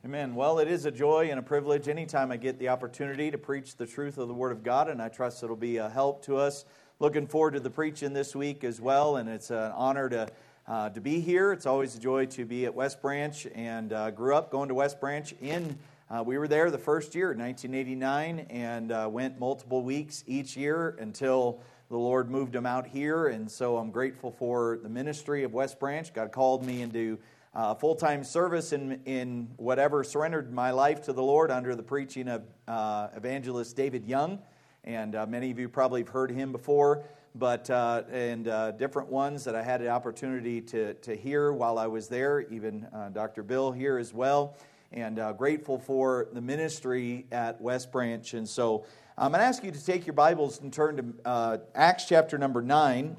Amen. Well, it is a joy and a privilege anytime I get the opportunity to preach the truth of the Word of God, and I trust it'll be a help to us. Looking forward to the preaching this week as well, and it's an honor to be here. It's always a joy to be at West Branch, and grew up going to West Branch we were there the first year, 1989, and went multiple weeks each year until the Lord moved them out here, and so I'm grateful for the ministry of West Branch. God called me into full-time service in whatever, surrendered my life to the Lord under the preaching of evangelist David Young, and many of you probably have heard him before, but different ones that I had the opportunity to hear while I was there, even Dr. Bill here as well, and grateful for the ministry at West Branch. And so I'm going to ask you to take your Bibles and turn to Acts chapter number 9,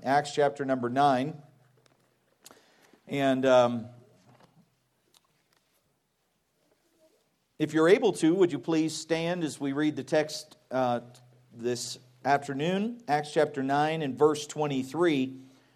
and if you're able to, would you please stand as we read the text this afternoon, Acts chapter 9 and verse 23.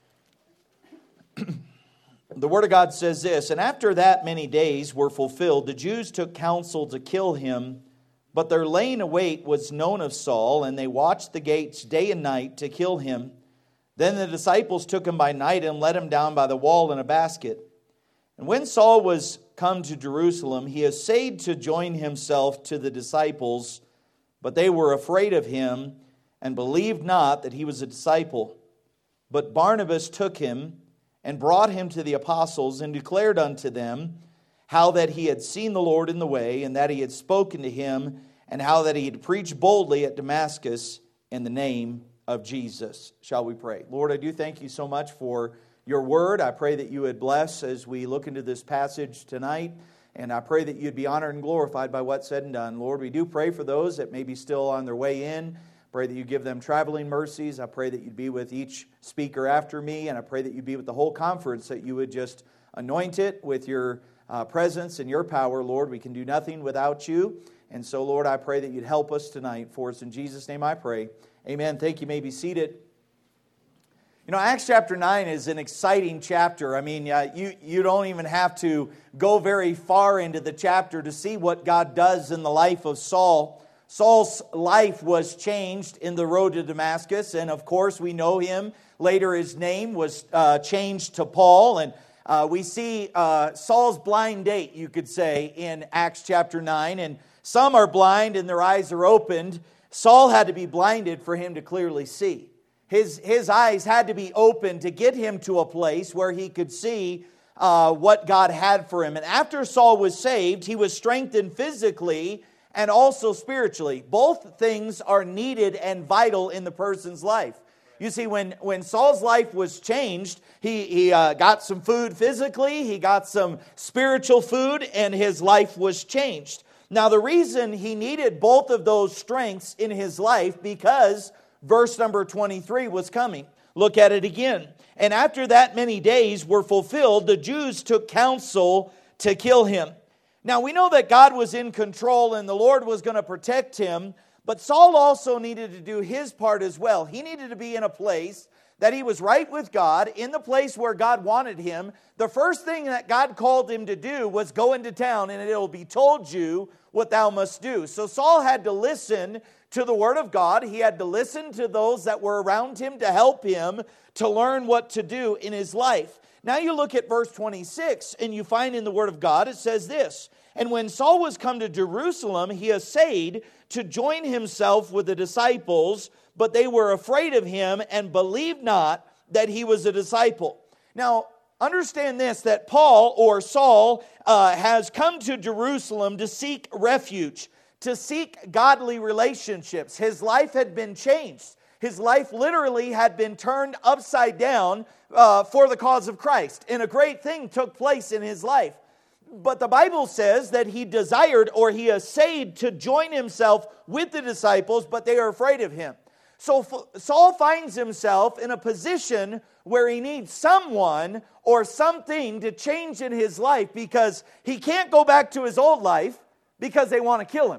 The Word of God says this, "And after that many days were fulfilled, the Jews took counsel to kill him, but their laying await was known of Saul, and they watched the gates day and night to kill him. Then the disciples took him by night and let him down by the wall in a basket. And when Saul was come to Jerusalem, he essayed to join himself to the disciples, but they were afraid of him and believed not that he was a disciple. But Barnabas took him and brought him to the apostles and declared unto them how that he had seen the Lord in the way, and that he had spoken to him, and how that he had preached boldly at Damascus in the name of Jesus." Shall we pray? Lord, I do thank you so much for your word. I pray that you would bless as we look into this passage tonight, and I pray that you'd be honored and glorified by what's said and done. Lord, we do pray for those that may be still on their way in. Pray that you give them traveling mercies. I pray that you'd be with each speaker after me, and I pray that you'd be with the whole conference, that you would just anoint it with your presence and your power. Lord, we can do nothing without you, and so, Lord, I pray that you'd help us tonight. For us in Jesus' name I pray. Amen. Thank you. You may be seated. You know, Acts chapter 9 is an exciting chapter. I mean, you don't even have to go very far into the chapter to see what God does in the life of Saul. Saul's life was changed in the road to Damascus, and of course we know him. Later his name was changed to Paul, and we see Saul's blind date, you could say, in Acts chapter 9, and some are blind and their eyes are opened. Saul had to be blinded for him to clearly see. His eyes had to be open to get him to a place where he could see what God had for him. And after Saul was saved, he was strengthened physically and also spiritually. Both things are needed and vital in the person's life. You see, when Saul's life was changed, he got some food physically, he got some spiritual food, and his life was changed. Now, the reason he needed both of those strengths in his life, because verse number 23 was coming. Look at it again. "And after that many days were fulfilled, the Jews took counsel to kill him." Now we know that God was in control and the Lord was going to protect him, but Saul also needed to do his part as well. He needed to be in a place that he was right with God, in the place where God wanted him. The first thing that God called him to do was go into town, and it will be told you what thou must do. So Saul had to listen to the Word of God. He had to listen to those that were around him to help him to learn what to do in his life. Now you look at verse 26, and you find in the Word of God, it says this, "And when Saul was come to Jerusalem, he essayed to join himself with the disciples, but they were afraid of him and believed not that he was a disciple." Now, understand this, that Paul, or Saul, has come to Jerusalem to seek refuge, to seek godly relationships. His life had been changed. His life literally had been turned upside down for the cause of Christ. And a great thing took place in his life. But the Bible says that he desired, or he essayed to join himself with the disciples, but they are afraid of him. So Saul finds himself in a position where he needs someone or something to change in his life, because he can't go back to his old life because they want to kill him.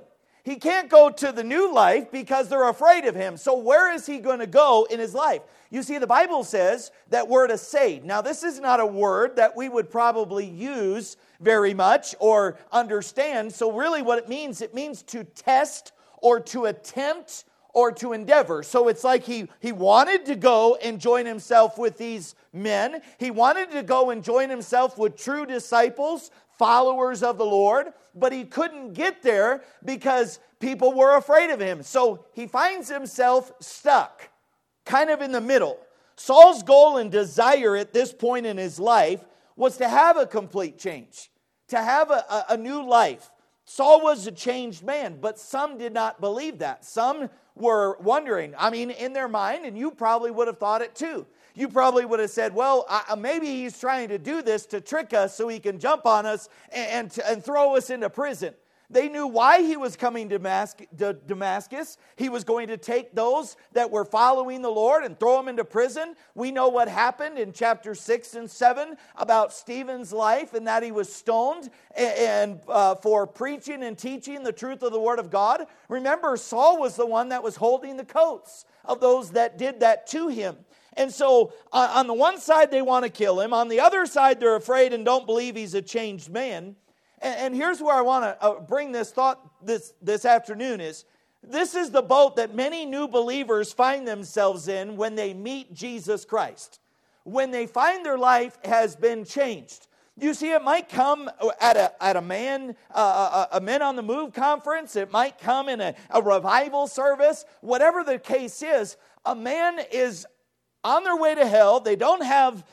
He can't go to the new life because they're afraid of him. So where is he going to go in his life? You see, the Bible says that we're to save. Now, this is not a word that we would probably use very much or understand. So really what it means to test or to attempt or to endeavor. So it's like he wanted to go and join himself with these men. He wanted to go and join himself with true disciples, followers of the Lord, but he couldn't get there because people were afraid of him. So he finds himself stuck, kind of in the middle. Saul's goal and desire at this point in his life was to have a complete change, to have a new life. Saul was a changed man, but some did not believe that. Some were wondering, in their mind, and you probably would have thought it too. You probably would have said, well, maybe he's trying to do this to trick us so he can jump on us and throw us into prison. They knew why he was coming to Damascus. He was going to take those that were following the Lord and throw them into prison. We know what happened in chapter 6 and 7 about Stephen's life, and that he was stoned and for preaching and teaching the truth of the Word of God. Remember, Saul was the one that was holding the coats of those that did that to him. And so on the one side, they want to kill him. On the other side, they're afraid and don't believe he's a changed man. And here's where I want to bring this thought this afternoon is, this is the boat that many new believers find themselves in when they meet Jesus Christ. When they find their life has been changed. You see, it might come at a Men on the Move conference. It might come in a revival service. Whatever the case is, a man is on their way to hell. They don't have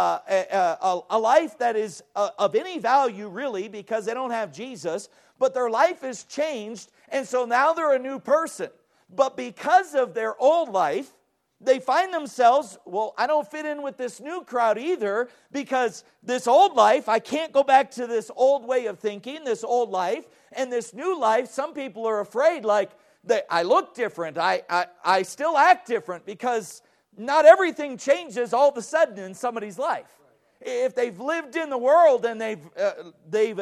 a life that is of any value, really, because they don't have Jesus. But their life is changed, and so now they're a new person. But because of their old life, they find themselves, well, I don't fit in with this new crowd either, because this old life, I can't go back to this old way of thinking, this old life. And this new life, some people are afraid, like, I look different, I still act different, because not everything changes all of a sudden in somebody's life. If they've lived in the world and they've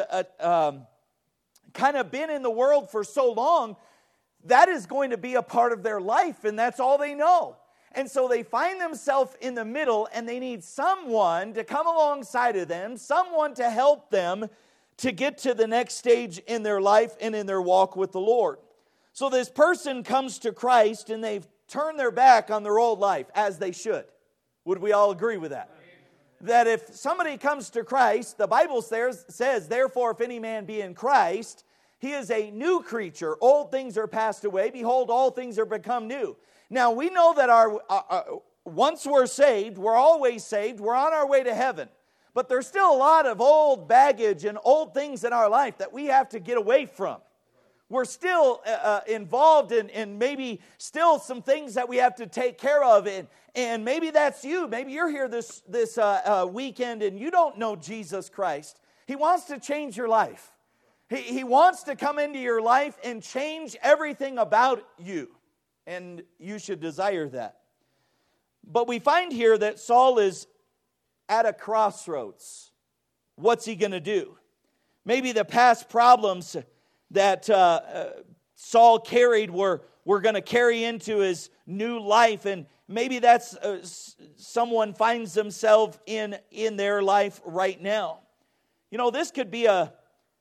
kind of been in the world for so long, that is going to be a part of their life, and that's all they know. And so they find themselves in the middle, and they need someone to come alongside of them, someone to help them to get to the next stage in their life and in their walk with the Lord. So this person comes to Christ, and they've turn their back on their old life, as they should. Would we all agree with that? That if somebody comes to Christ, the Bible says, therefore, if any man be in Christ, he is a new creature. Old things are passed away. Behold, all things are become new. Now, we know that once we're saved, we're always saved. We're on our way to heaven. But there's still a lot of old baggage and old things in our life that we have to get away from. We're still involved in maybe still some things that we have to take care of. And maybe that's you. Maybe you're here this weekend and you don't know Jesus Christ. He wants to change your life. He wants to come into your life and change everything about you. And you should desire that. But we find here that Saul is at a crossroads. What's he going to do? Maybe the past problems that Saul carried were going to carry into his new life, and maybe that's someone finds themselves in their life right now. You know, this could be a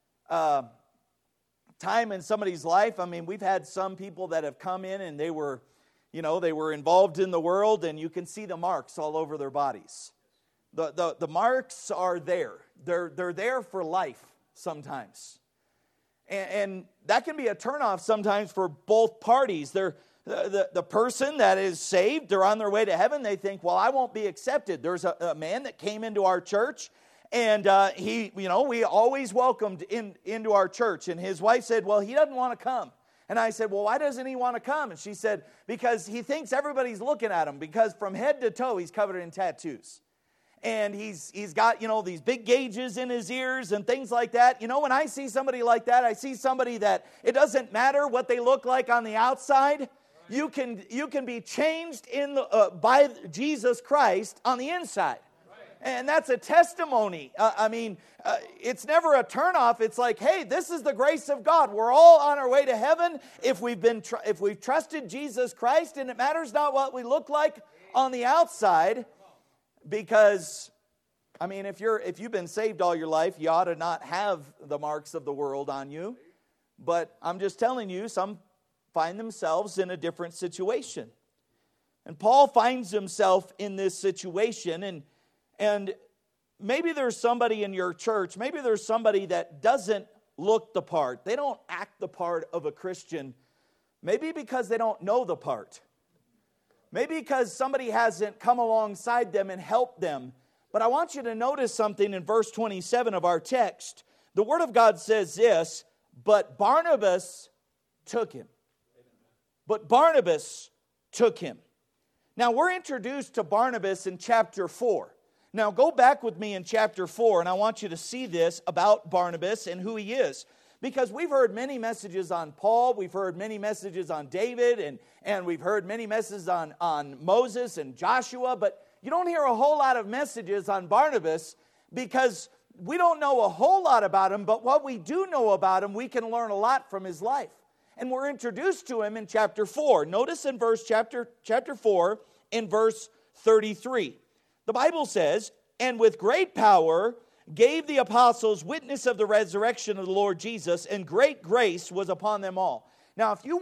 time in somebody's life. We've had some people that have come in and they were involved in the world, and you can see the marks all over their bodies. The marks are there. They're there for life sometimes. And that can be a turnoff sometimes for both parties. The person that is saved, they're on their way to heaven. They think, well, I won't be accepted. There's a man that came into our church, and we always welcomed into our church. And his wife said, well, he doesn't want to come. And I said, well, why doesn't he want to come? And she said, because he thinks everybody's looking at him, because from head to toe he's covered in tattoos. And he's got, these big gauges in his ears and things like that. When I see somebody like that, I see somebody that it doesn't matter what they look like on the outside. You can be changed by Jesus Christ on the inside. And that's a testimony. It's never a turnoff. It's like, hey, this is the grace of God. We're all on our way to heaven if we've trusted Jesus Christ, and it matters not what we look like on the outside, because if you've been saved all your life, you ought to not have the marks of the world on you. But I'm just telling you, some find themselves in a different situation. And Paul finds himself in this situation, and maybe there's somebody in your church, maybe there's somebody that doesn't look the part. They don't act the part of a Christian. Maybe because they don't know the part. Maybe because somebody hasn't come alongside them and helped them. But I want you to notice something in verse 27 of our text. The Word of God says this, but Barnabas took him. But Barnabas took him. Now we're introduced to Barnabas in chapter 4. Now go back with me in chapter 4, and I want you to see this about Barnabas and who he is. Because we've heard many messages on Paul, we've heard many messages on David, and we've heard many messages on Moses and Joshua, but you don't hear a whole lot of messages on Barnabas because we don't know a whole lot about him, but what we do know about him, we can learn a lot from his life. And we're introduced to him in chapter 4. Notice in chapter 4, in verse 33. The Bible says, and with great power gave the apostles witness of the resurrection of the Lord Jesus, and great grace was upon them all. Now, if you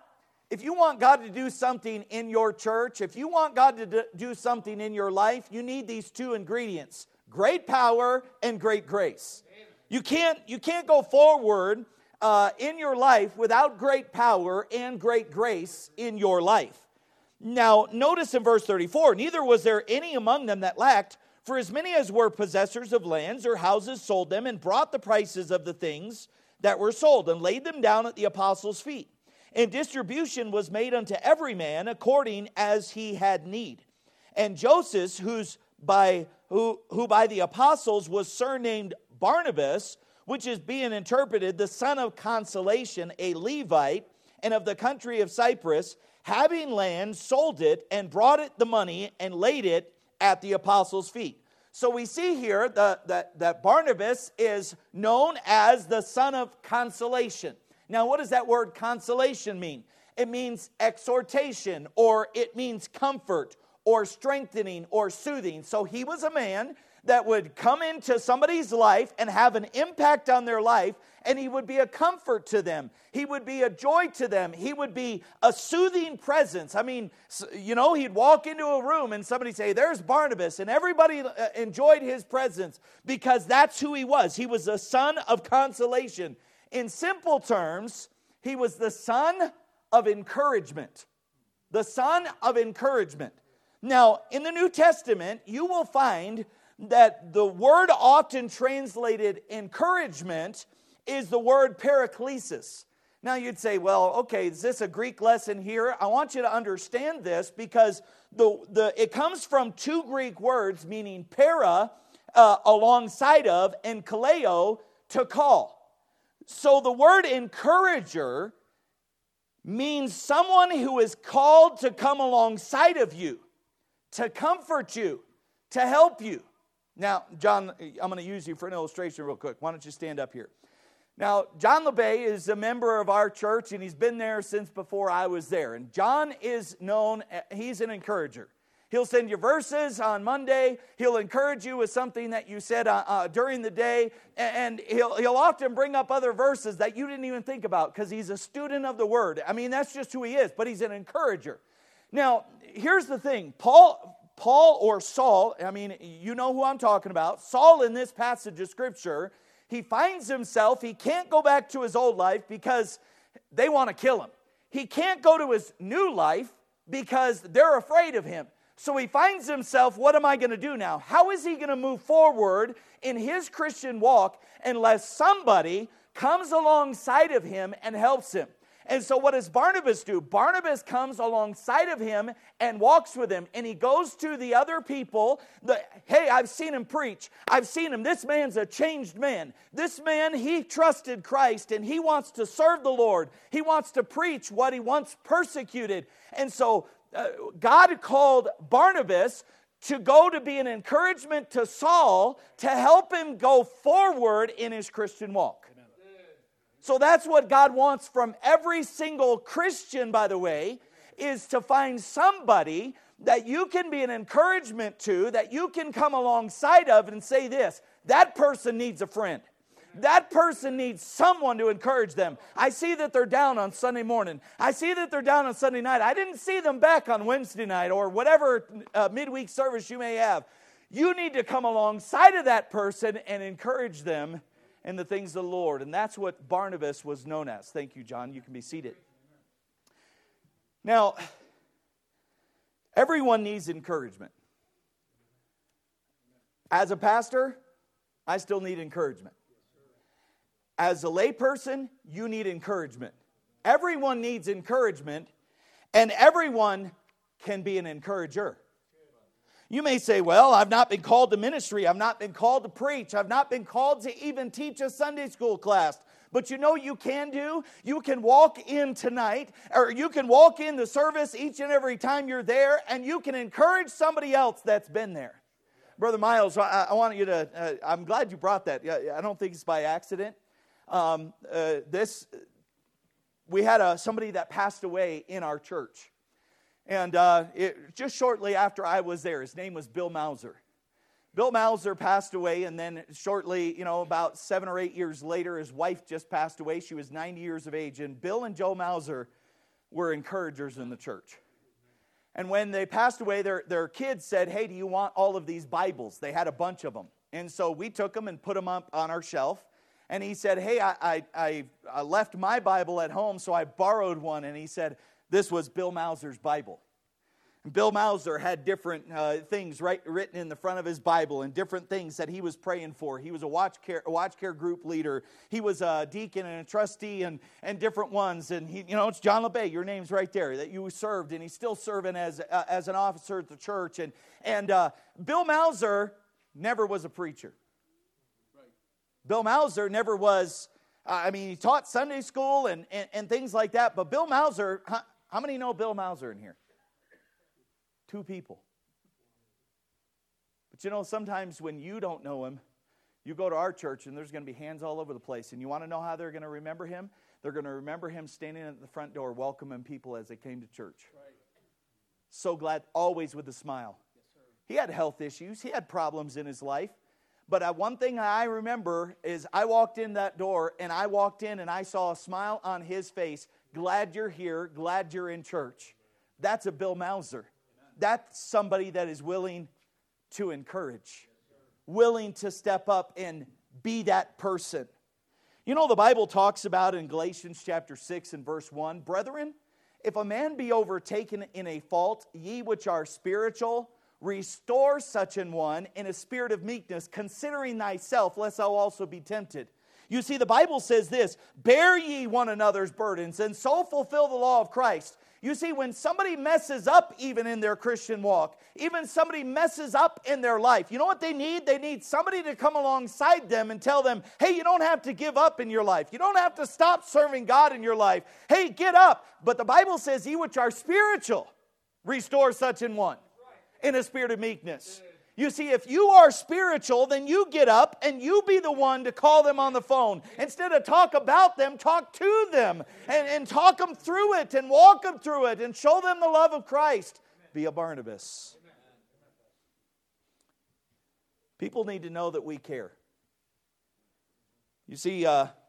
want God to do something in your church, if you want God to do something in your life, you need these two ingredients: great power and great grace. You can't go forward in your life without great power and great grace in your life. Now, notice in verse 34, neither was there any among them that lacked, for as many as were possessors of lands or houses sold them, and brought the prices of the things that were sold, and laid them down at the apostles' feet. And distribution was made unto every man according as he had need. And Joseph, who by the apostles was surnamed Barnabas, which is being interpreted the son of consolation, a Levite, and of the country of Cyprus, having land, sold it, and brought it the money, and laid it at the apostles' feet. So we see here that Barnabas is known as the son of consolation. Now, what does that word consolation mean? It means exhortation, or it means comfort, or strengthening, or soothing. So he was a man that would come into somebody's life and have an impact on their life, and he would be a comfort to them. He would be a joy to them. He would be a soothing presence. He'd walk into a room and somebody say, there's Barnabas, and everybody enjoyed his presence because that's who he was. He was the son of consolation. In simple terms, he was the son of encouragement. The son of encouragement. Now, in the New Testament, you will find that the word often translated encouragement is the word paraklesis. Now you'd say, well, okay, is this a Greek lesson here? I want you to understand this because it comes from two Greek words meaning para, alongside of, and kaleo, to call. So the word encourager means someone who is called to come alongside of you, to comfort you, to help you. Now, John, I'm going to use you for an illustration real quick. Why don't you stand up here? Now, John LeBay is a member of our church, and he's been there since before I was there. And John is known, he's an encourager. He'll send you verses on Monday. He'll encourage you with something that you said during the day. And he'll often bring up other verses that you didn't even think about because he's a student of the Word. That's just who he is, but he's an encourager. Now, here's the thing. Paul or Saul, you know who I'm talking about. Saul, in this passage of Scripture, he finds himself, he can't go back to his old life because they want to kill him. He can't go to his new life because they're afraid of him. So he finds himself, what am I going to do now? How is he going to move forward in his Christian walk unless somebody comes alongside of him and helps him? And so what does Barnabas do? Barnabas comes alongside of him and walks with him. And he goes to the other people. Hey, I've seen him preach. I've seen him. This man's a changed man. This man, he trusted Christ and he wants to serve the Lord. He wants to preach what he once persecuted. And so God called Barnabas to go to be an encouragement to Saul to help him go forward in his Christian walk. So that's what God wants from every single Christian, by the way, is to find somebody that you can be an encouragement to, that you can come alongside of and say this, that person needs a friend. That person needs someone to encourage them. I see that they're down on Sunday morning. I see that they're down on Sunday night. I didn't see them back on Wednesday night or whatever midweek service you may have. You need to come alongside of that person and encourage them in the things of the Lord. And that's what Barnabas was known as. Thank you, John. You can be seated. Now, everyone needs encouragement. As a pastor, I still need encouragement. As a layperson, you need encouragement. Everyone needs encouragement, and everyone can be an encourager. You may say, well, I've not been called to ministry. I've not been called to preach. I've not been called to even teach a Sunday school class. But you know what you can do? You can walk in tonight, or you can walk in the service each and every time you're there, and you can encourage somebody else that's been there. Brother Miles, I want you to, I'm glad you brought that. I don't think it's by accident. We had somebody that passed away in our church. And just shortly after I was there, his name was Bill Mauser. Bill Mauser passed away, and then shortly, about 7 or 8 years later, his wife just passed away. She was 90 years of age, and Bill and Joe Mauser were encouragers in the church. And when they passed away, their kids said, hey, do you want all of these Bibles? They had a bunch of them. And so we took them and put them up on our shelf. And he said, hey, I left my Bible at home, so I borrowed one. And he said, this was Bill Mauser's Bible. And Bill Mauser had different things written in the front of his Bible and different things that he was praying for. He was a watch care group leader. He was a deacon and a trustee and different ones. And it's John LeBay, your name's right there, that you served. And he's still serving as an officer at the church. And Bill Mauser never was a preacher. Bill Mauser never was, he taught Sunday school and things like that. But Bill Mauser, how many know Bill Mauser in here? 2 people. But sometimes when you don't know him, you go to our church and there's going to be hands all over the place. And you want to know how they're going to remember him? They're going to remember him standing at the front door welcoming people as they came to church. Right. So glad, always with a smile. Yes, sir. He had health issues. He had problems in his life. But one thing I remember is I walked in that door and I saw a smile on his face. Glad you're here. Glad you're in church. That's a Bill Mauser. That's somebody that is willing to encourage, willing to step up and be that person. The Bible talks about in Galatians chapter 6 and verse 1, brethren, if a man be overtaken in a fault, ye which are spiritual, restore such an one in a spirit of meekness, considering thyself, lest thou also be tempted. You see, the Bible says this, bear ye one another's burdens, and so fulfill the law of Christ. You see, when somebody messes up even in their Christian walk, even somebody messes up in their life, you know what they need? They need somebody to come alongside them and tell them, hey, you don't have to give up in your life. You don't have to stop serving God in your life. Hey, get up. But the Bible says, ye which are spiritual, restore such an one in a spirit of meekness. You see, if you are spiritual, then you get up and you be the one to call them on the phone. Instead of talk about them, talk to them and talk them through it and walk them through it and show them the love of Christ. Be a Barnabas. People need to know that we care. You see,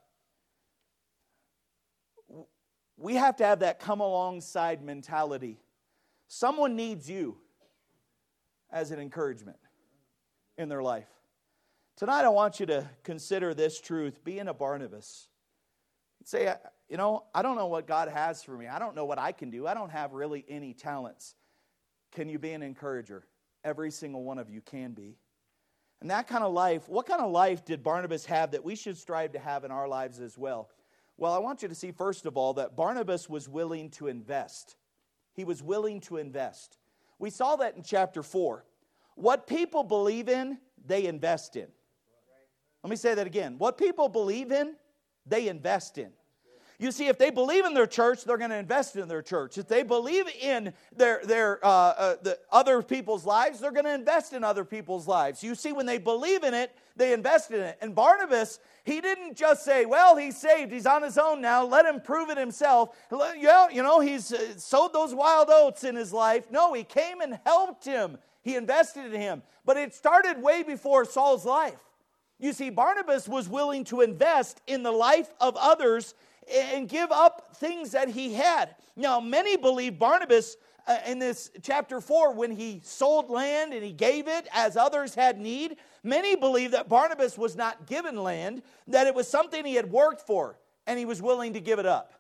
we have to have that come alongside mentality. Someone needs you as an encouragement in their life. Tonight I want you to consider this truth, being a Barnabas. Say, I don't know what God has for me. I don't know what I can do. I don't have really any talents. Can you be an encourager? Every single one of you can be. And that kind of life, what kind of life did Barnabas have that we should strive to have in our lives as well? Well, I want you to see, first of all, that Barnabas was willing to invest. He was willing to invest. We saw that in chapter 4. What people believe in, they invest in. Let me say that again. What people believe in, they invest in. You see, if they believe in their church, they're going to invest in their church. If they believe in the other people's lives, they're going to invest in other people's lives. You see, when they believe in it, they invest in it. And Barnabas, he didn't just say, well, he's saved, he's on his own now, let him prove it himself. He's sowed those wild oats in his life. No, he came and helped him. He invested in him. But it started way before Saul's life. You see, Barnabas was willing to invest in the life of others and give up things that he had. Now, many believe Barnabas, in this chapter 4, when he sold land and he gave it as others had need, many believe that Barnabas was not given land, that it was something he had worked for, and he was willing to give it up.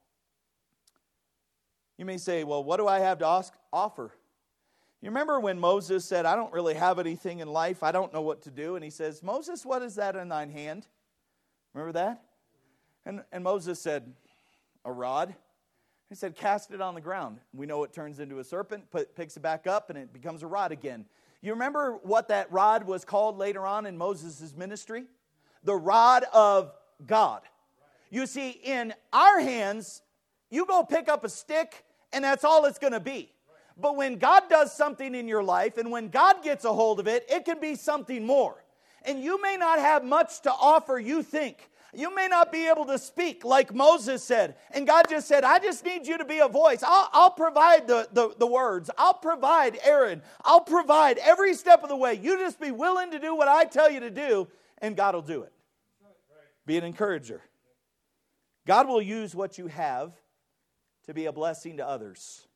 You may say, well, what do I have to offer? You remember when Moses said, I don't really have anything in life, I don't know what to do, and he says, Moses, what is that in thine hand? Remember that? And Moses said, a rod. He said, cast it on the ground. We know it turns into a serpent, picks it back up, and it becomes a rod again. You remember what that rod was called later on in Moses' ministry? The rod of God. You see, in our hands, you go pick up a stick, and that's all it's going to be. But when God does something in your life, and when God gets a hold of it, it can be something more. And you may not have much to offer, you think. You may not be able to speak like Moses said. And God just said, I just need you to be a voice. I'll provide the words. I'll provide Aaron. I'll provide every step of the way. You just be willing to do what I tell you to do, and God will do it. Be an encourager. God will use what you have to be a blessing to others.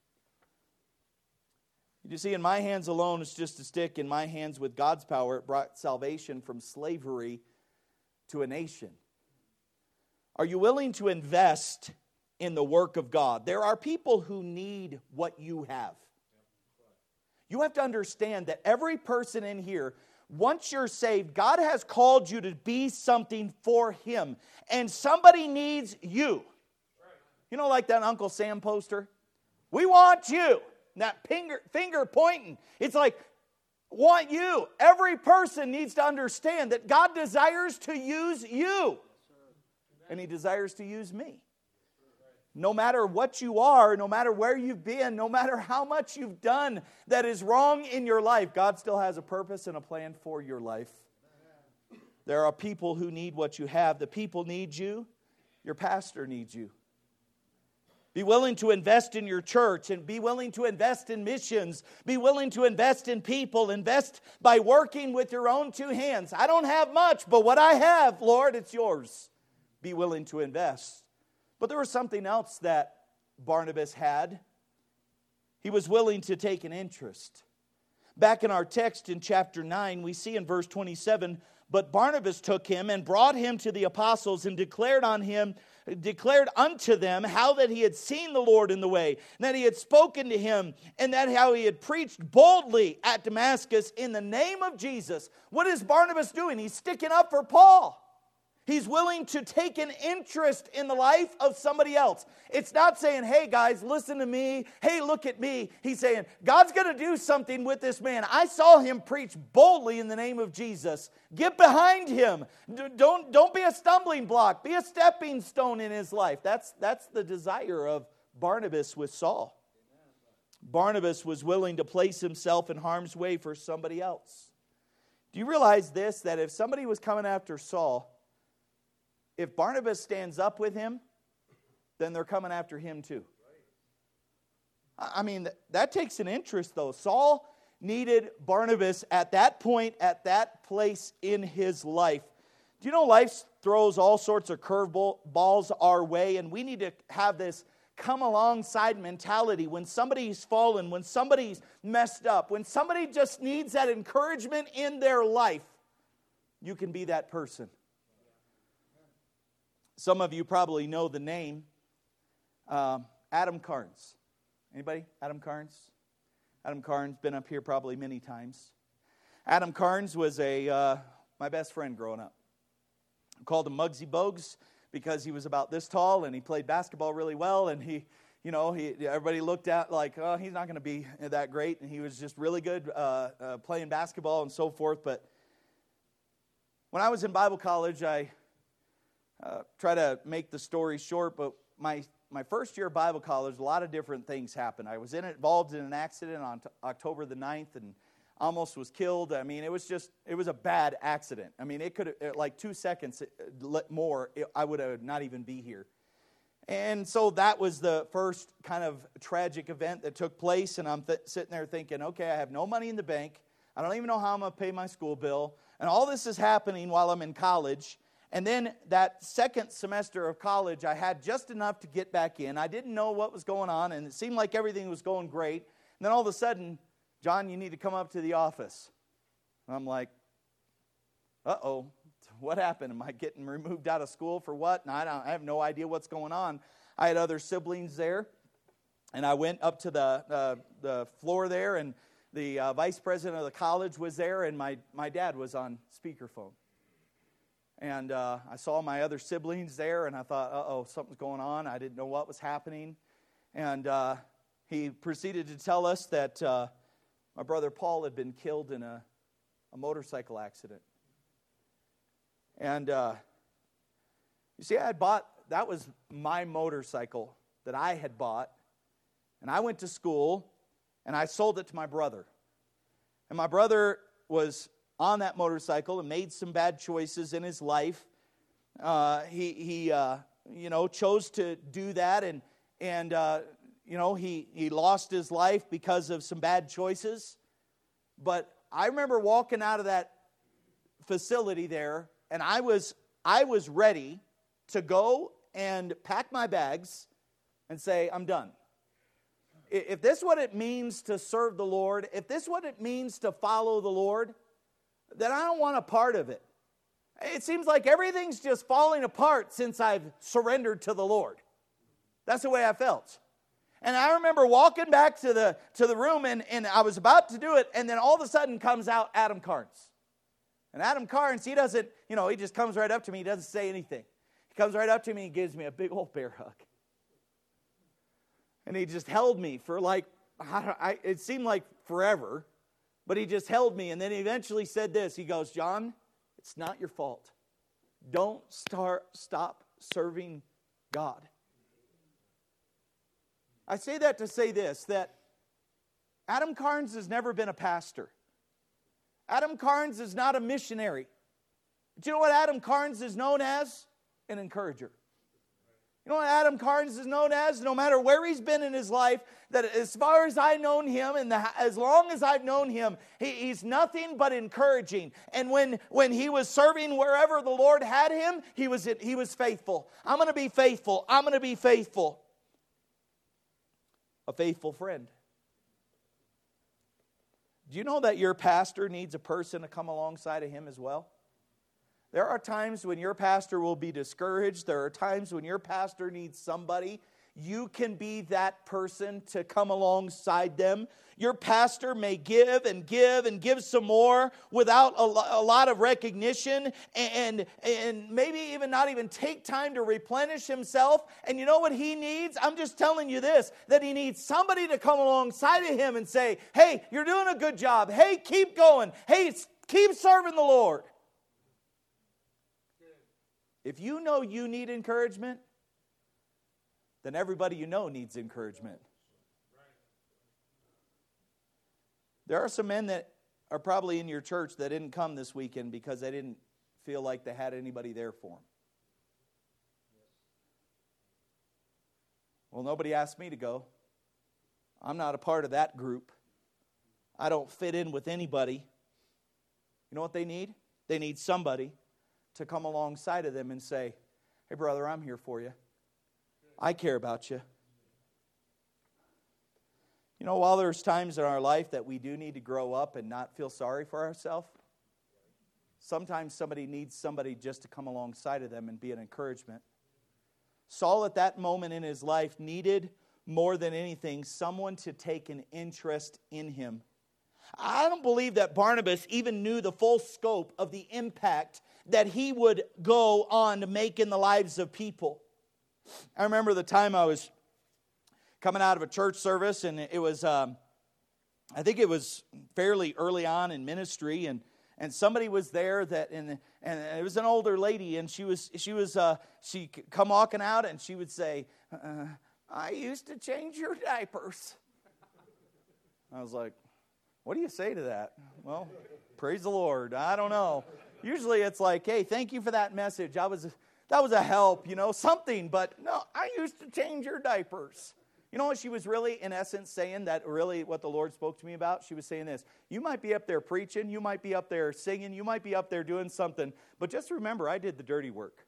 You see, in my hands alone, it's just a stick. In my hands with God's power, it brought salvation from slavery to a nation. Are you willing to invest in the work of God? There are people who need what you have. You have to understand that every person in here, once you're saved, God has called you to be something for Him. And somebody needs you. You know, like that Uncle Sam poster? We want you. That finger pointing. It's like, want you. Every person needs to understand that God desires to use you. And He desires to use me. No matter what you are, no matter where you've been, no matter how much you've done that is wrong in your life, God still has a purpose and a plan for your life. There are people who need what you have. The people need you. Your pastor needs you. Be willing to invest in your church and be willing to invest in missions. Be willing to invest in people. Invest by working with your own two hands. I don't have much, but what I have, Lord, it's yours. Be willing to invest. But there was something else that Barnabas had. He was willing to take an interest. Back in our text in chapter 9, we see in verse 27, but Barnabas took him and brought him to the apostles and declared unto them how that he had seen the Lord in the way, and that he had spoken to him, and that how he had preached boldly at Damascus in the name of Jesus. What is Barnabas doing? He's sticking up for Paul. He's willing to take an interest in the life of somebody else. It's not saying, hey guys, listen to me. Hey, look at me. He's saying, God's going to do something with this man. I saw him preach boldly in the name of Jesus. Get behind him. Don't be a stumbling block. Be a stepping stone in his life. That's the desire of Barnabas with Saul. Barnabas was willing to place himself in harm's way for somebody else. Do you realize this, that if somebody was coming after Saul, if Barnabas stands up with him, then they're coming after him too. I mean, that takes an interest though. Saul needed Barnabas at that point, at that place in his life. Do you know life throws all sorts of curveballs our way, and we need to have this come alongside mentality. When somebody's fallen, when somebody's messed up, when somebody just needs that encouragement in their life, you can be that person. Some of you probably know the name Adam Carnes. Anybody? Adam Carnes? Adam Carnes, been up here probably many times. Adam Carnes was my best friend growing up. I called him Muggsy Bogues because he was about this tall and he played basketball really well, and everybody looked at like, oh, he's not going to be that great, and he was just really good playing basketball and so forth. But when I was in Bible college, I try to make the story short, but my first year of Bible college, a lot of different things happened. I was involved in an accident on October the 9th and almost was killed. I mean, it was a bad accident. I mean, it could have, like 2 seconds more, I would have not even be here. And so that was the first kind of tragic event that took place, and I'm sitting there thinking, okay, I have no money in the bank. I don't even know how I'm going to pay my school bill. And all this is happening while I'm in college. And then that second semester of college, I had just enough to get back in. I didn't know what was going on, and it seemed like everything was going great. And then all of a sudden, John, you need to come up to the office. And I'm like, uh-oh, what happened? Am I getting removed out of school for what? And I have no idea what's going on. I had other siblings there, and I went up to the floor there, and the vice president of the college was there, and my dad was on speakerphone. And I saw my other siblings there, and I thought, uh-oh, something's going on. I didn't know what was happening. And he proceeded to tell us that my brother Paul had been killed in a motorcycle accident. And you see, that was my motorcycle that I had bought. And I went to school, and I sold it to my brother. And my brother was on that motorcycle and made some bad choices in his life. He chose to do that, and he lost his life because of some bad choices. But I remember walking out of that facility there, and I was ready to go and pack my bags and say, I'm done. If this is what it means to serve the Lord, if this is what it means to follow the Lord, then I don't want a part of it. It seems like everything's just falling apart since I've surrendered to the Lord. That's the way I felt. And I remember walking back to the room, and I was about to do it, and then all of a sudden comes out Adam Carnes. And Adam Carnes, he doesn't, he just comes right up to me. He doesn't say anything. He comes right up to me and gives me a big old bear hug. And he just held me for it seemed like forever, but he just held me. And then he eventually said this. He goes, John, it's not your fault. Don't stop serving God. I say that to say this, that Adam Carnes has never been a pastor. Adam Carnes is not a missionary. But you know what Adam Carnes is known as? An encourager. You know what Adam Carnes is known as? No matter where he's been in his life, that as far as I've known him, and as long as I've known him, he's nothing but encouraging. And when he was serving wherever the Lord had him, he was faithful. I'm going to be faithful. I'm going to be faithful. A faithful friend. Do you know that your pastor needs a person to come alongside of him as well? There are times when your pastor will be discouraged. There are times when your pastor needs somebody. You can be that person to come alongside them. Your pastor may give and give and give some more without a lot of recognition, and maybe even not even take time to replenish himself. And you know what he needs? I'm just telling you this, that he needs somebody to come alongside of him and say, hey, you're doing a good job. Hey, keep going. Hey, keep serving the Lord. If you know you need encouragement, then everybody you know needs encouragement. There are some men that are probably in your church that didn't come this weekend because they didn't feel like they had anybody there for them. Well, nobody asked me to go. I'm not a part of that group. I don't fit in with anybody. You know what they need? They need somebody to come alongside of them and say, hey, brother, I'm here for you. I care about you. You know, while there's times in our life that we do need to grow up and not feel sorry for ourselves, sometimes somebody needs somebody just to come alongside of them and be an encouragement. Saul at that moment in his life needed more than anything someone to take an interest in him. I don't believe that Barnabas even knew the full scope of the impact that he would go on to make in the lives of people. I remember the time I was coming out of a church service, and it was, I think it was fairly early on in ministry, and and somebody was there and it was an older lady, and she come walking out, and she would say, I used to change your diapers. I was like, what do you say to that? Well, praise the Lord. I don't know. Usually it's like, hey, thank you for that message. That was a help, something. But no, I used to change your diapers. You know what she was really, in essence, saying, that really what the Lord spoke to me about? She was saying this: you might be up there preaching, you might be up there singing, you might be up there doing something, but just remember, I did the dirty work.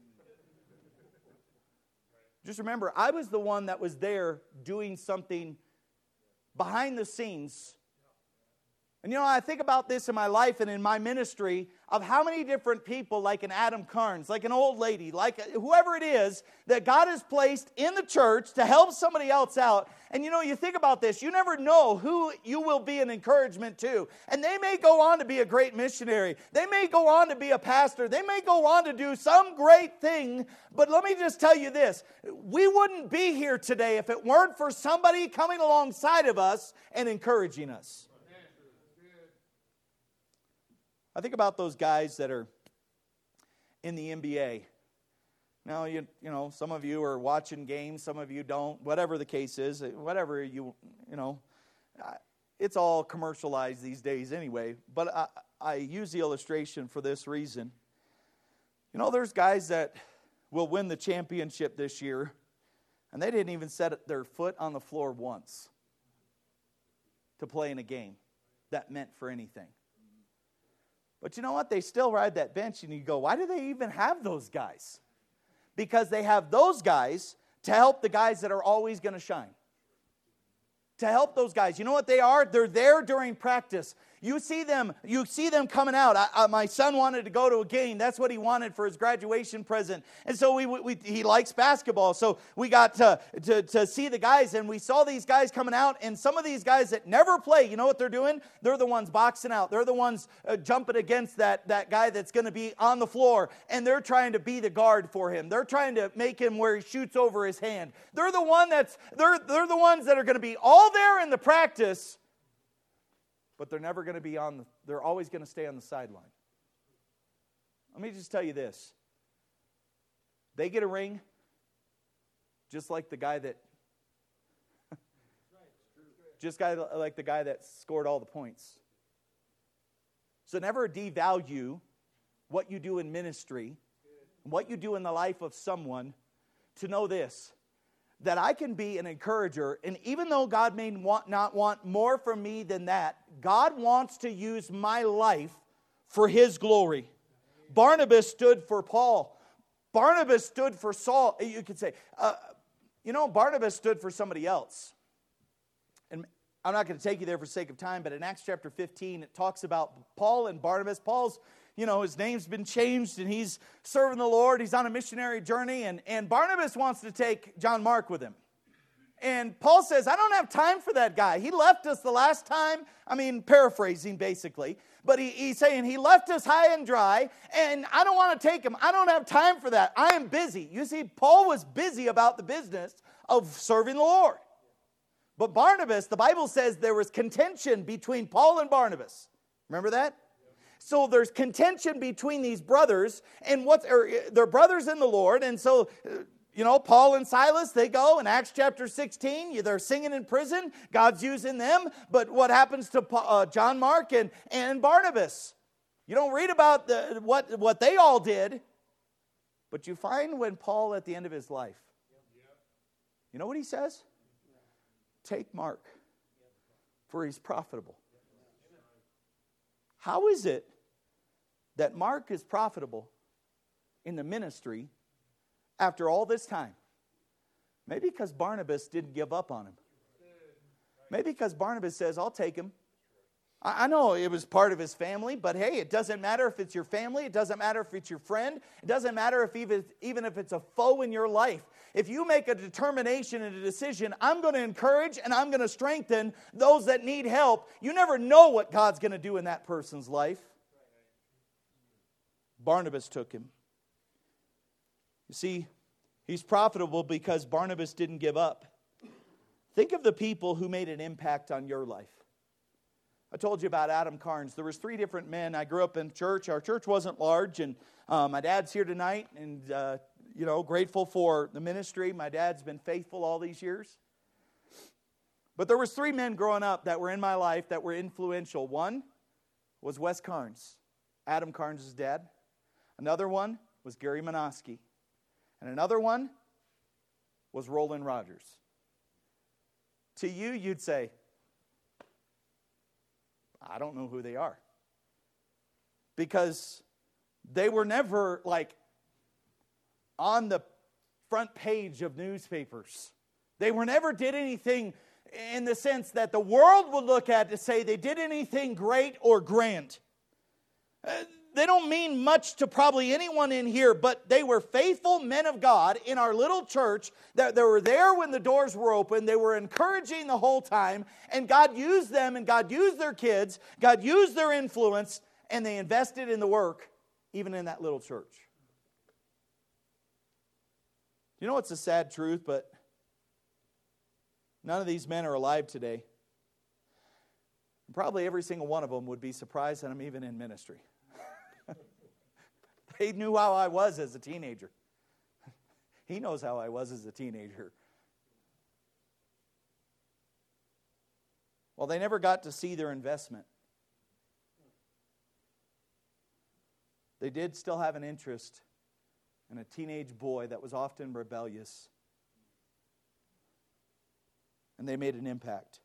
Just remember, I was the one that was there doing something behind the scenes. And I think about this in my life and in my ministry, of how many different people, like an Adam Carnes, like an old lady, like whoever it is, that God has placed in the church to help somebody else out. And you think about this, you never know who you will be an encouragement to. And they may go on to be a great missionary. They may go on to be a pastor. They may go on to do some great thing. But let me just tell you this, we wouldn't be here today if it weren't for somebody coming alongside of us and encouraging us. I think about those guys that are in the NBA. Now, you know, some of you are watching games, some of you don't. Whatever the case is, whatever it's all commercialized these days anyway. But I use the illustration for this reason. There's guys that will win the championship this year, and they didn't even set their foot on the floor once to play in a game that meant for anything. But you know what? They still ride that bench, and you go, why do they even have those guys? Because they have those guys to help the guys that are always going to shine. To help those guys. You know what they are? They're there during practice. You see them coming out. My son wanted to go to a game. That's what he wanted for his graduation present. And so he likes basketball. So we got to see the guys, and we saw these guys coming out. And some of these guys that never play, you know what they're doing? They're the ones boxing out. They're the ones jumping against that guy that's going to be on the floor. And they're trying to be the guard for him. They're trying to make him where he shoots over his hand. They're the ones that are going to be all there in the practice. But they're never going to be they're always going to stay on the sideline. Let me just tell you this. They get a ring just like the guy that like the guy that scored all the points. So never devalue what you do in ministry, what you do in the life of someone, to know this, that I can be an encourager, and even though God may not want more from me than that, God wants to use my life for His glory. Barnabas stood for Paul. Barnabas stood for Saul. You could say, Barnabas stood for somebody else. And I'm not going to take you there for sake of time, but in Acts chapter 15, it talks about Paul and Barnabas. Paul's, his name's been changed, and he's serving the Lord. He's on a missionary journey, and Barnabas wants to take John Mark with him. And Paul says, I don't have time for that guy. He left us the last time. Paraphrasing basically. But he's saying he left us high and dry, and I don't want to take him. I don't have time for that. I am busy. You see, Paul was busy about the business of serving the Lord. But Barnabas, the Bible says there was contention between Paul and Barnabas. Remember that? So there's contention between these brothers, and they're brothers in the Lord. And so, Paul and Silas, they go in Acts chapter 16. They're singing in prison. God's using them. But what happens to John Mark and Barnabas? You don't read about what they all did. But you find when Paul, at the end of his life, you know what he says? Take Mark, for he's profitable. How is it that Mark is profitable in the ministry after all this time? Maybe because Barnabas didn't give up on him. Maybe because Barnabas says, I'll take him. I know it was part of his family, but hey, it doesn't matter if it's your family. It doesn't matter if it's your friend. It doesn't matter if even if it's a foe in your life. If you make a determination and a decision, I'm going to encourage and I'm going to strengthen those that need help. You never know what God's going to do in that person's life. Barnabas took him. You see, he's profitable because Barnabas didn't give up. Think of the people who made an impact on your life. I told you about Adam Carnes. There was 3 different men. I grew up in church. Our church wasn't large, and my dad's here tonight, and grateful for the ministry. My dad's been faithful all these years. But there was 3 men growing up that were in my life that were influential. One was Wes Carnes, Adam Carnes' dad. Another one was Gary Minoski. And another one was Roland Rogers. To you, you'd say, I don't know who they are. Because they were never like on the front page of newspapers. They were never did anything in the sense that the world would look at to say they did anything great or grand. They don't mean much to probably anyone in here, but they were faithful men of God in our little church. That they were there when the doors were open. They were encouraging the whole time. And God used them, and God used their kids. God used their influence, and they invested in the work, even in that little church. You know what's a sad truth, but none of these men are alive today. Probably every single one of them would be surprised that I'm even in ministry. They knew how I was as a teenager. He knows how I was as a teenager. Well, they never got to see their investment. They did still have an interest in a teenage boy that was often rebellious. And they made an impact.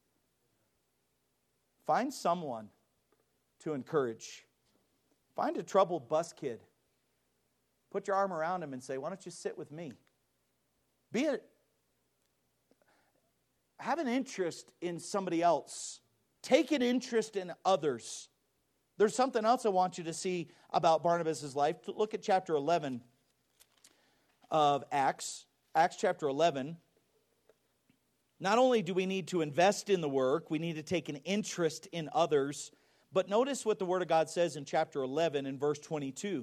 Find someone to encourage. Find a troubled bus kid. Put your arm around him and say, why don't you sit with me? Have an interest in somebody else. Take an interest in others. There's something else I want you to see about Barnabas' life. Look at chapter 11 of Acts. Acts chapter 11. Not only do we need to invest in the work, we need to take an interest in others. But notice what the Word of God says in chapter 11 and verse 22.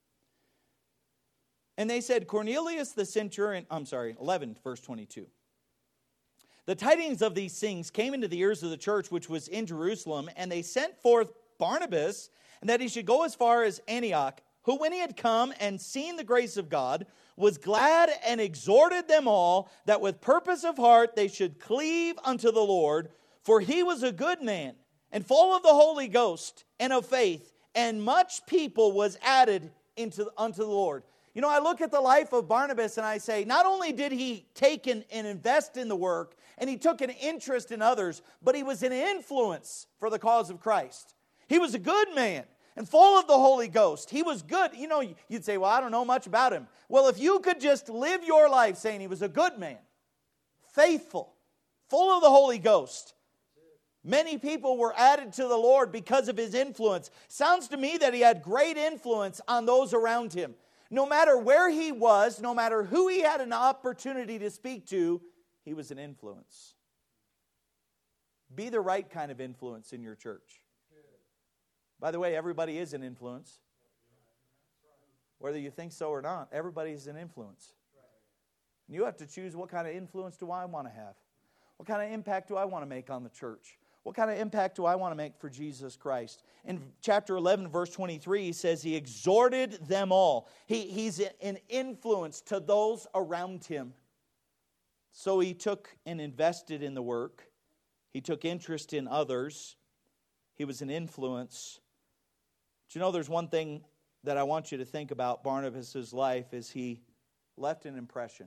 And they said, Cornelius the centurion, 11 verse 22. The tidings of these things came into the ears of the church which was in Jerusalem, and they sent forth Barnabas, and that he should go as far as Antioch, who when he had come and seen the grace of God, was glad and exhorted them all that with purpose of heart they should cleave unto the Lord, for he was a good man, and full of the Holy Ghost and of faith, and much people was added unto the Lord. You know, I look at the life of Barnabas and I say, not only did he take and invest in the work, and he took an interest in others, but he was an influence for the cause of Christ. He was a good man and full of the Holy Ghost. He was good. You know, you'd say, well, I don't know much about him. Well, if you could just live your life saying he was a good man, faithful, full of the Holy Ghost, many people were added to the Lord because of his influence. Sounds to me that he had great influence on those around him. No matter where he was, no matter who he had an opportunity to speak to, he was an influence. Be the right kind of influence in your church. By the way, everybody is an influence. Whether you think so or not, everybody is an influence. And you have to choose, what kind of influence do I want to have? What kind of impact do I want to make on the church? What kind of impact do I want to make for Jesus Christ? In chapter 11, verse 23, he says he exhorted them all. He's an influence to those around him. So he took and invested in the work. He took interest in others. He was an influence. But you know, there's one thing that I want you to think about Barnabas' life is he left an impression.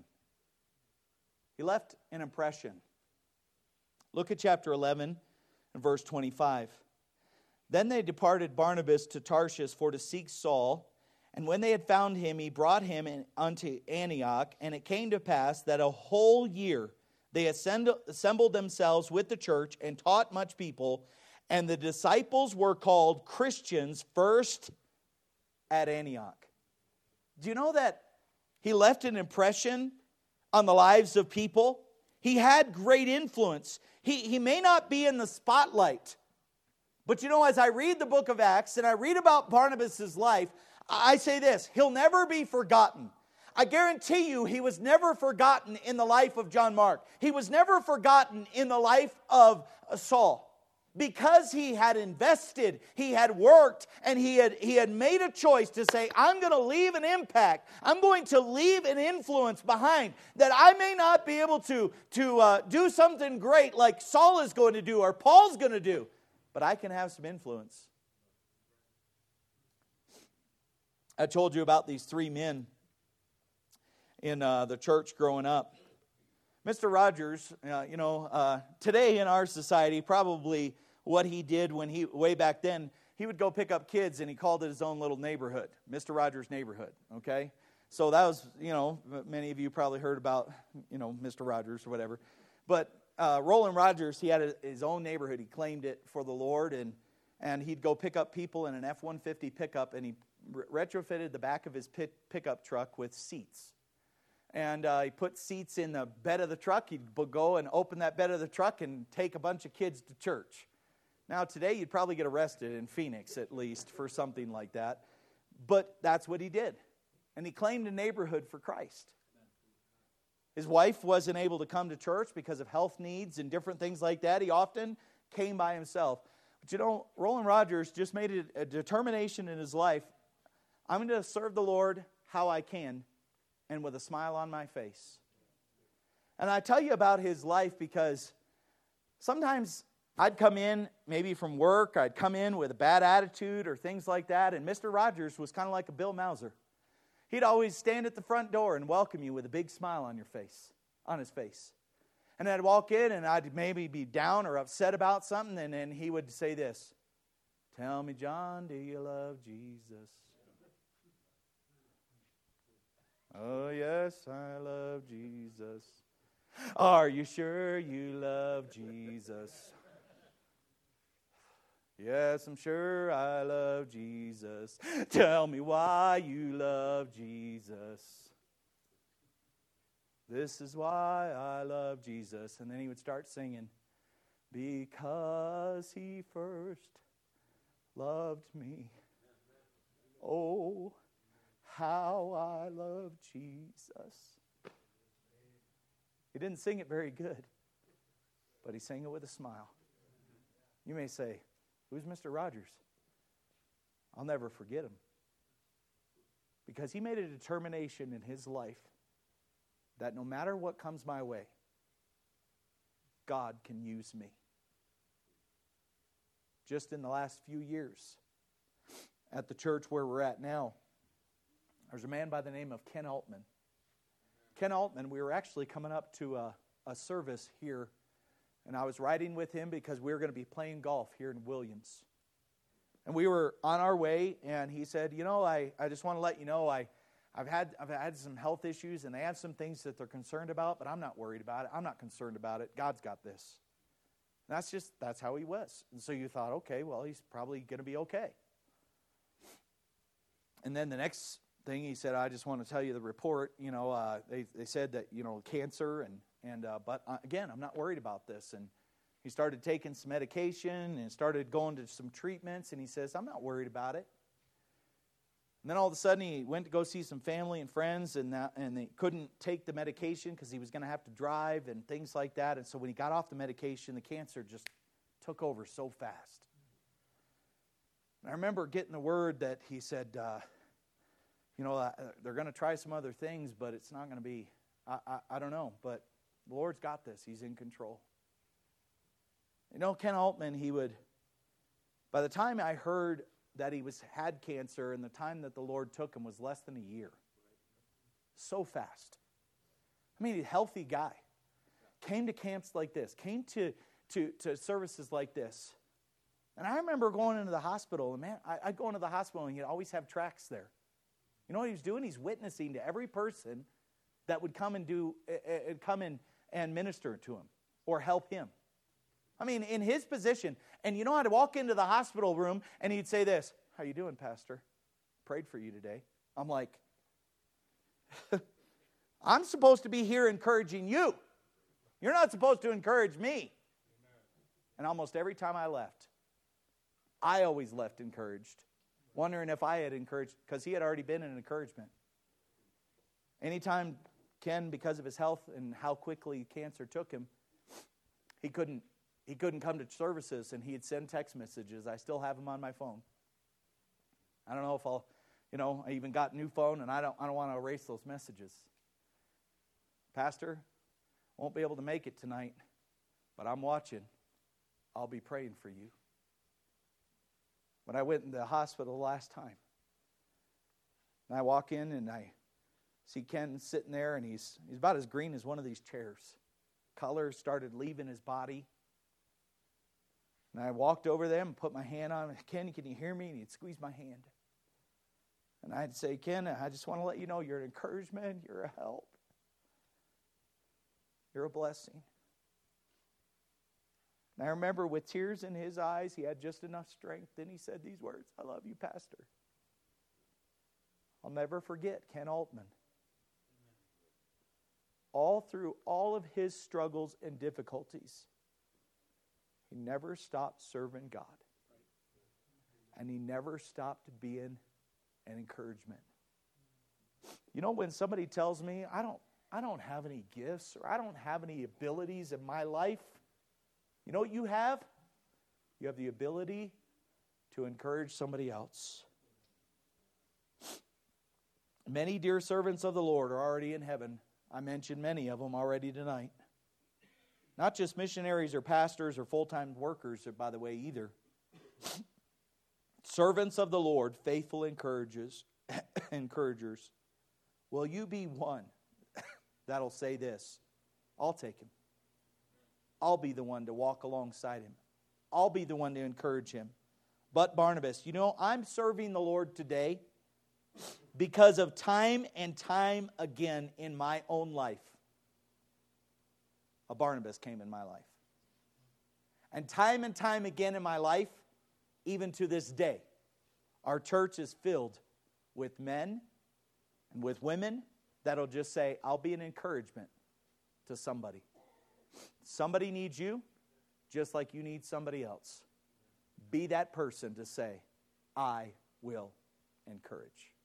He left an impression. Look at chapter 11 and verse 25. Then they departed Barnabas to Tarshish for to seek Saul. And when they had found him, he brought him unto Antioch. And it came to pass that a whole year they assembled themselves with the church and taught much people. And the disciples were called Christians first at Antioch. Do you know that he left an impression on the lives of people? He had great influence. He may not be in the spotlight. But you know, as I read the book of Acts and I read about Barnabas' life, I say this, he'll never be forgotten. I guarantee you he was never forgotten in the life of John Mark. He was never forgotten in the life of Saul. because he had invested, he had worked, and he had made a choice to say, I'm going to leave an impact. I'm going to leave an influence behind that I may not be able to do something great like Saul is going to do or Paul's going to do, but I can have some influence. I told you about these three men in the church growing up. Mr. Rogers, today in our society, probably what he did way back then, he would go pick up kids and he called it his own little neighborhood, Mr. Rogers' neighborhood, okay? So that was, many of you probably heard about, Mr. Rogers or whatever. But Roland Rogers, he had his own neighborhood. He claimed it for the Lord, and he'd go pick up people in an F-150 pickup, and he retrofitted the back of his pickup truck with seats. And he put seats in the bed of the truck. He'd go and open that bed of the truck and take a bunch of kids to church. Now, today, you'd probably get arrested in Phoenix, at least, for something like that. But that's what he did. And he claimed a neighborhood for Christ. His wife wasn't able to come to church because of health needs and different things like that. He often came by himself. But Roland Rogers just made a determination in his life. I'm going to serve the Lord how I can and with a smile on my face. And I tell you about his life because sometimes I'd come in maybe from work, I'd come in with a bad attitude or things like that, and Mr. Rogers was kind of like a Bill Mauser. He'd always stand at the front door and welcome you with a big smile on his face. And I'd walk in and I'd maybe be down or upset about something, and then he would say this, "Tell me, John, do you love Jesus?" "Oh, yes, I love Jesus." "Are you sure you love Jesus?" "Yes, I'm sure I love Jesus." "Tell me why you love Jesus." "This is why I love Jesus." And then he would start singing, "Because he first loved me. Oh, how I love Jesus." He didn't sing it very good, but he sang it with a smile. You may say, "Who's Mr. Rogers?" I'll never forget him. Because he made a determination in his life that no matter what comes my way, God can use me. Just in the last few years, at the church where we're at now, there's a man by the name of Ken Altman. Ken Altman, we were actually coming up to a service here, and I was riding with him because we were going to be playing golf here in Williams. And we were on our way, and he said, I just want to let you know, I've had some health issues, and they have some things that they're concerned about, but I'm not worried about it. I'm not concerned about it. God's got this. And that's how he was. And so you thought, okay, well, he's probably going to be okay. And then the next thing he said, I just want to tell you the report. They said that cancer, but again, I'm not worried about this. And he started taking some medication and started going to some treatments. And he says, I'm not worried about it. And then all of a sudden, he went to go see some family and friends, and they couldn't take the medication because he was going to have to drive and things like that. And so when he got off the medication, the cancer just took over so fast. And I remember getting the word that he said, they're going to try some other things, but it's not going to be, I don't know, but the Lord's got this. He's in control. Ken Altman, by the time I heard that he had cancer and the time that the Lord took him was less than a year. So fast. I mean, a healthy guy. Came to camps like this. Came to services like this. And I remember going into the hospital, and man, I'd go into the hospital and he'd always have tracts there. You know what he was doing? He's witnessing to every person that would come and minister to him or help him. I mean, in his position. And I'd walk into the hospital room and he'd say this, "How you doing, Pastor? Prayed for you today." I'm like, I'm supposed to be here encouraging you. You're not supposed to encourage me. And almost every time I left, I always left encouraged, wondering if I had encouraged, because he had already been an encouragement. Anytime Ken, because of his health and how quickly cancer took him, he couldn't he couldn't come to services, and he'd send text messages. I still have them on my phone. I don't know if I'll, I even got a new phone, and I don't want to erase those messages. Pastor, won't be able to make it tonight, but I'm watching. I'll be praying for you. When I went in the hospital last time, and I walk in and I see Ken sitting there, and he's about as green as one of these chairs. Color started leaving his body. And I walked over there and put my hand on him. Ken, can you hear me? And he'd squeeze my hand. And I'd say, Ken, I just want to let you know you're an encouragement, you're a help. You're a blessing. And I remember with tears in his eyes, he had just enough strength. Then he said these words, I love you, Pastor. I'll never forget Ken Altman. All through all of his struggles and difficulties, he never stopped serving God. And he never stopped being an encouragement. When somebody tells me, I don't have any gifts or I don't have any abilities in my life, you know what you have? You have the ability to encourage somebody else. Many dear servants of the Lord are already in heaven. I mentioned many of them already tonight. Not just missionaries or pastors or full-time workers, by the way, either. Servants of the Lord, faithful encouragers. Will you be one that'll say this? I'll take him. I'll be the one to walk alongside him. I'll be the one to encourage him. But Barnabas, I'm serving the Lord today because of time and time again in my own life. A Barnabas came in my life. And time again in my life, even to this day, our church is filled with men and with women that'll just say, I'll be an encouragement to somebody. Somebody needs you just like you need somebody else. Be that person to say, I will encourage.